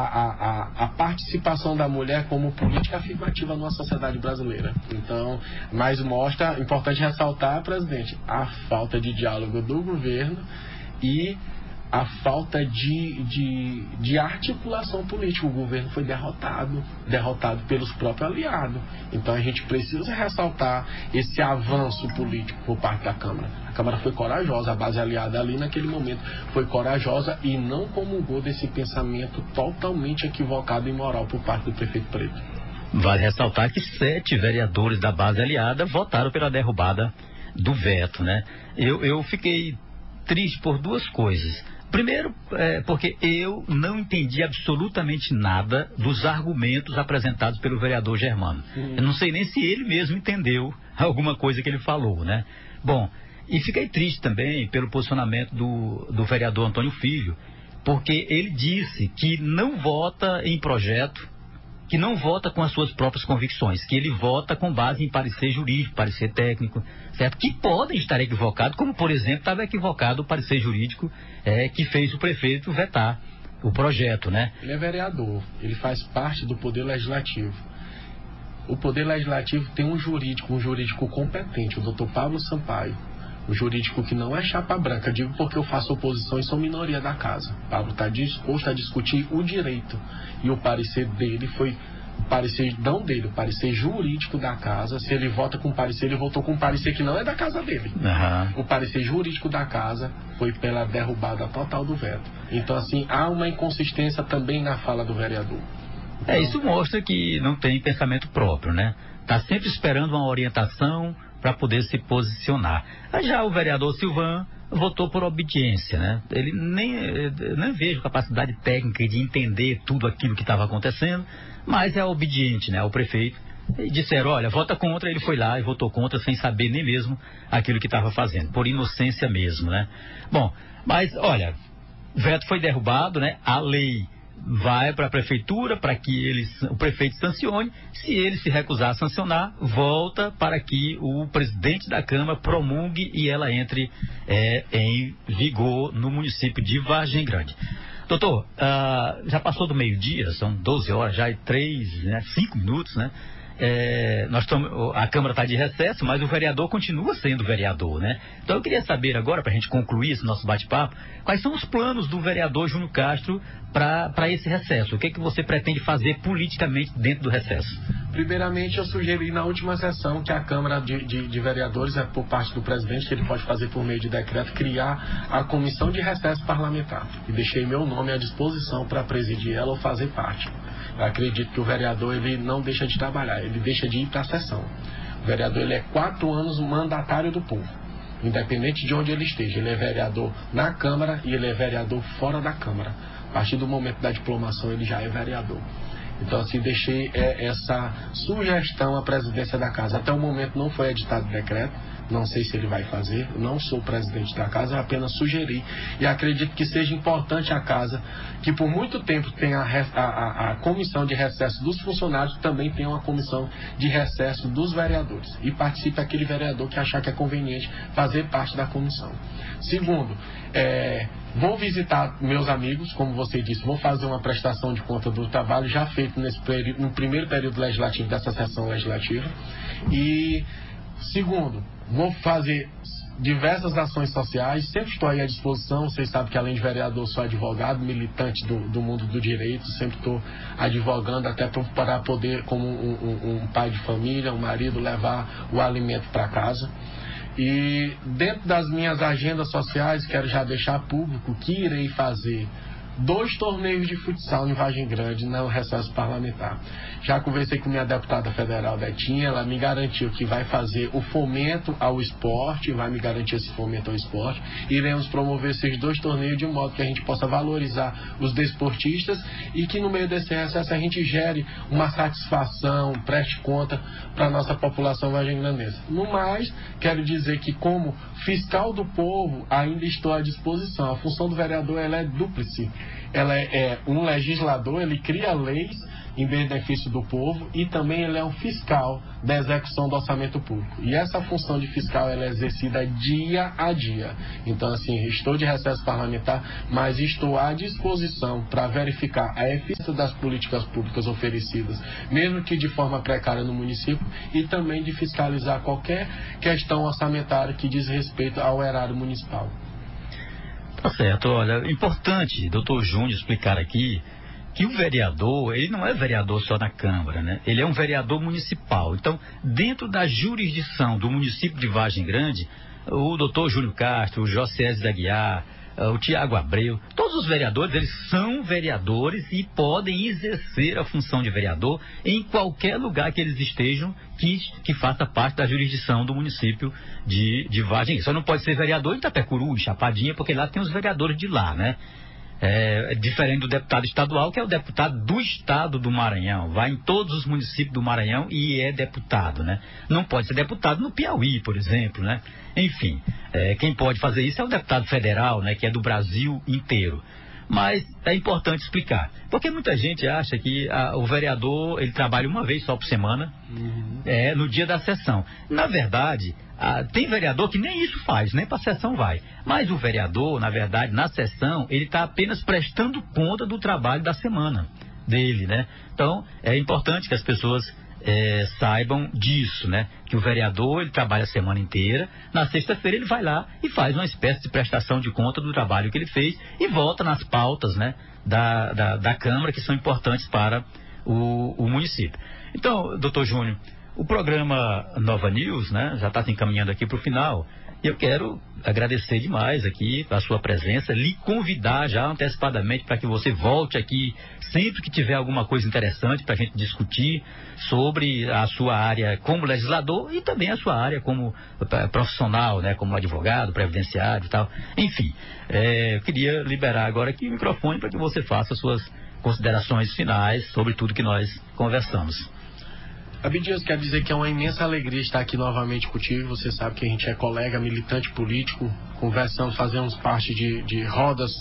a participação da mulher como política afirmativa na sociedade brasileira. Então, mas mostra, importante ressaltar, presidente, a falta de diálogo do governo e a falta de articulação política. O governo foi derrotado pelos próprios aliados. Então a gente precisa ressaltar esse avanço político por parte da Câmara. A Câmara foi corajosa, a base aliada ali naquele momento foi corajosa e não comungou desse pensamento totalmente equivocado e imoral por parte do prefeito Preto. Vale ressaltar que 7 vereadores da base aliada votaram pela derrubada do veto, né? Eu fiquei triste por 2 coisas. Primeiro, porque eu não entendi absolutamente nada dos argumentos apresentados pelo vereador Germano. Eu não sei nem se ele mesmo entendeu alguma coisa que ele falou, né? Bom, e fiquei triste também pelo posicionamento do vereador Antônio Filho, porque ele disse que não vota em projeto, que não vota com as suas próprias convicções, que ele vota com base em parecer jurídico, parecer técnico, certo? Que podem estar equivocados, como, por exemplo, estava equivocado o parecer jurídico que fez o prefeito vetar o projeto, né? Ele é vereador, ele faz parte do Poder Legislativo. O Poder Legislativo tem um jurídico competente, o doutor Pablo Sampaio. O jurídico que não é chapa branca, digo porque eu faço oposição e sou minoria da casa. Pablo está disposto a discutir o direito. E o parecer dele foi, o parecer não dele, o parecer jurídico da casa. Se ele vota com parecer, ele votou com parecer que não é da casa dele. O parecer jurídico da casa foi pela derrubada total do veto. Então, assim, há uma inconsistência também na fala do vereador. Então, isso mostra que não tem pensamento próprio, né? Está sempre esperando uma orientação para poder se posicionar. Já o vereador Silvan votou por obediência, né? Ele nem vejo capacidade técnica de entender tudo aquilo que estava acontecendo, mas é obediente, né? O prefeito. E disseram, olha, vota contra, ele foi lá e votou contra sem saber nem mesmo aquilo que estava fazendo, por inocência mesmo, né? Bom, mas olha, o veto foi derrubado, né? A lei vai para a prefeitura para que o prefeito sancione. Se ele se recusar a sancionar, volta para que o presidente da Câmara promulgue e ela entre em vigor no município de Vargem Grande. Doutor, já passou do meio-dia, são 12 horas já e 5 minutos, né? A Câmara está de recesso, mas o vereador continua sendo vereador, né? Então eu queria saber agora, para a gente concluir esse nosso bate-papo, quais são os planos do vereador Júnior Castro para esse recesso? O que é que você pretende fazer politicamente dentro do recesso? Primeiramente, eu sugeri na última sessão que a Câmara de Vereadores, por parte do presidente, que ele pode fazer por meio de decreto, criar a comissão de recesso parlamentar. E deixei meu nome à disposição para presidir ela ou fazer parte. Eu acredito que o vereador ele não deixa de trabalhar, ele deixa de ir para a sessão. O vereador ele é 4 anos mandatário do povo, independente de onde ele esteja. Ele é vereador na Câmara e ele é vereador fora da Câmara. A partir do momento da diplomação ele já é vereador. Então, assim, deixei essa sugestão à presidência da casa. Até o momento não foi editado decreto, não sei se ele vai fazer, eu não sou presidente da casa, eu apenas sugeri. E acredito que seja importante a casa, que por muito tempo tem a comissão de recesso dos funcionários, também tem uma comissão de recesso dos vereadores. E participe aquele vereador que achar que é conveniente fazer parte da comissão. Segundo, vou visitar meus amigos, como você disse, vou fazer uma prestação de conta do trabalho já feito no primeiro período legislativo dessa sessão legislativa. E segundo, vou fazer diversas ações sociais, sempre estou aí à disposição. Vocês sabem que além de vereador sou advogado, militante do mundo do direito, sempre estou advogando até para poder, como um pai de família, um marido, levar o alimento para casa. E dentro das minhas agendas sociais, quero já deixar público que irei fazer 2 torneios de futsal em Vargem Grande no recesso parlamentar. Já conversei com minha deputada federal, Betinha, ela me garantiu que vai fazer o fomento ao esporte, vai me garantir esse fomento ao esporte. Iremos promover esses 2 torneios de modo que a gente possa valorizar os desportistas e que no meio desse recesso a gente gere uma satisfação, preste conta para a nossa população vargem-grandense. No mais, quero dizer que como fiscal do povo ainda estou à disposição. A função do vereador ela é dúplice. Ela é um legislador, ele cria leis em benefício do povo e também ele é um fiscal da execução do orçamento público. E essa função de fiscal ela é exercida dia a dia. Então, assim, estou de recesso parlamentar, mas estou à disposição para verificar a eficiência das políticas públicas oferecidas, mesmo que de forma precária no município, e também de fiscalizar qualquer questão orçamentária que diz respeito ao erário municipal. Tá certo, olha, importante, doutor Júnior, explicar aqui que o vereador, ele não é vereador só na Câmara, né? Ele é um vereador municipal. Então, dentro da jurisdição do município de Vargem Grande, o doutor Júnior Castro, o Josiés da Aguiar, o Tiago Abreu, todos os vereadores, eles são vereadores e podem exercer a função de vereador em qualquer lugar que eles estejam que faça parte da jurisdição do município de Vargem. Só não pode ser vereador em Itapecuru, em Chapadinha, porque lá tem os vereadores de lá, né? Diferente do deputado estadual, que é o deputado do estado do Maranhão, vai em todos os municípios do Maranhão e é deputado, né? Não pode ser deputado no Piauí, por exemplo, né? Enfim, quem pode fazer isso é o deputado federal, né? Que é do Brasil inteiro. Mas é importante explicar, porque muita gente acha que o vereador, ele trabalha uma vez só por semana, no dia da sessão. Na verdade, tem vereador que nem isso faz, nem para a sessão vai. Mas o vereador, na verdade, na sessão, ele está apenas prestando conta do trabalho da semana dele, né? Então, é importante que as pessoas saibam disso, né? Que o vereador, ele trabalha a semana inteira, na sexta-feira ele vai lá e faz uma espécie de prestação de conta do trabalho que ele fez e volta nas pautas, né? Da Câmara, que são importantes para o município. Então, doutor Júnior, o programa Nova News, né? Já está se encaminhando aqui para o final. E eu quero agradecer demais aqui a sua presença, lhe convidar já antecipadamente para que você volte aqui sempre que tiver alguma coisa interessante para a gente discutir sobre a sua área como legislador e também a sua área como profissional, né, como advogado, previdenciário e tal. Enfim, eu queria liberar agora aqui o microfone para que você faça suas considerações finais sobre tudo que nós conversamos. Abdias, quero dizer que é uma imensa alegria estar aqui novamente contigo. Você sabe que a gente é colega, militante político, conversamos, fazemos parte de rodas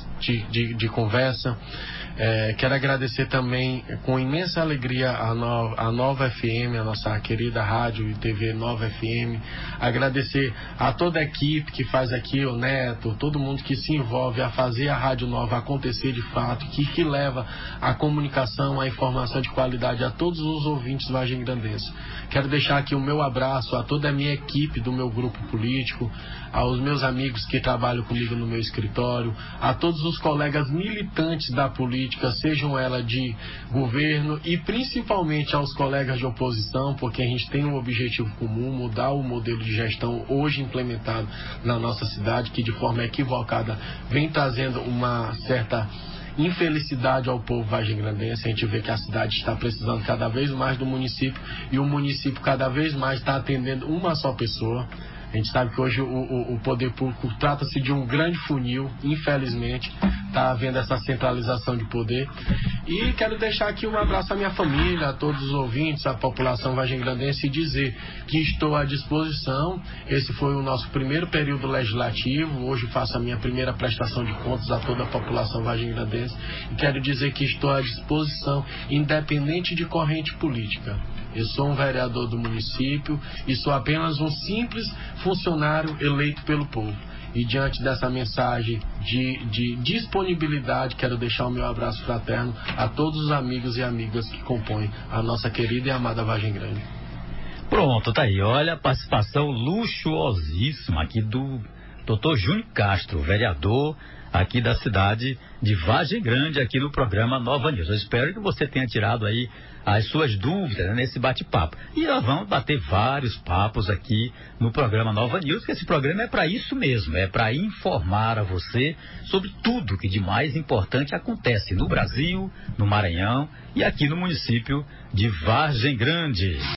de conversa. Quero agradecer também com imensa alegria a Nova FM, a nossa querida rádio e TV Nova FM. Agradecer a toda a equipe que faz aqui, o Neto, todo mundo que se envolve a fazer a Rádio Nova acontecer de fato, que leva a comunicação, a informação de qualidade a todos os ouvintes do Vargem Grandense. Quero deixar aqui o meu abraço a toda a minha equipe do meu grupo político, aos meus amigos que trabalham comigo no meu escritório, a todos os colegas militantes da política, sejam ela de governo e principalmente aos colegas de oposição, porque a gente tem um objetivo comum, mudar o modelo de gestão hoje implementado na nossa cidade, que de forma equivocada vem trazendo uma certa infelicidade ao povo vargem-grandense. A gente vê que a cidade está precisando cada vez mais do município e o município cada vez mais está atendendo uma só pessoa. A gente sabe que hoje o poder público trata-se de um grande funil, infelizmente, está havendo essa centralização de poder. E quero deixar aqui um abraço à minha família, a todos os ouvintes, à população vargem-grandense e dizer que estou à disposição. Esse foi o nosso primeiro período legislativo, hoje faço a minha primeira prestação de contas a toda a população vargem-grandense e quero dizer que estou à disposição, independente de corrente política. Eu sou um vereador do município e sou apenas um simples funcionário eleito pelo povo. E diante dessa mensagem de disponibilidade, quero deixar o meu abraço fraterno a todos os amigos e amigas que compõem a nossa querida e amada Vargem Grande. Pronto, tá aí. Olha a participação luxuosíssima aqui do Dr. Júnior Castro, vereador aqui da cidade de Vargem Grande, aqui no programa Nova News. Eu espero que você tenha tirado aí as suas dúvidas, né, nesse bate-papo. E nós vamos bater vários papos aqui no programa Nova News, que esse programa é para isso mesmo, é para informar a você sobre tudo que de mais importante acontece no Brasil, no Maranhão e aqui no município de Vargem Grande.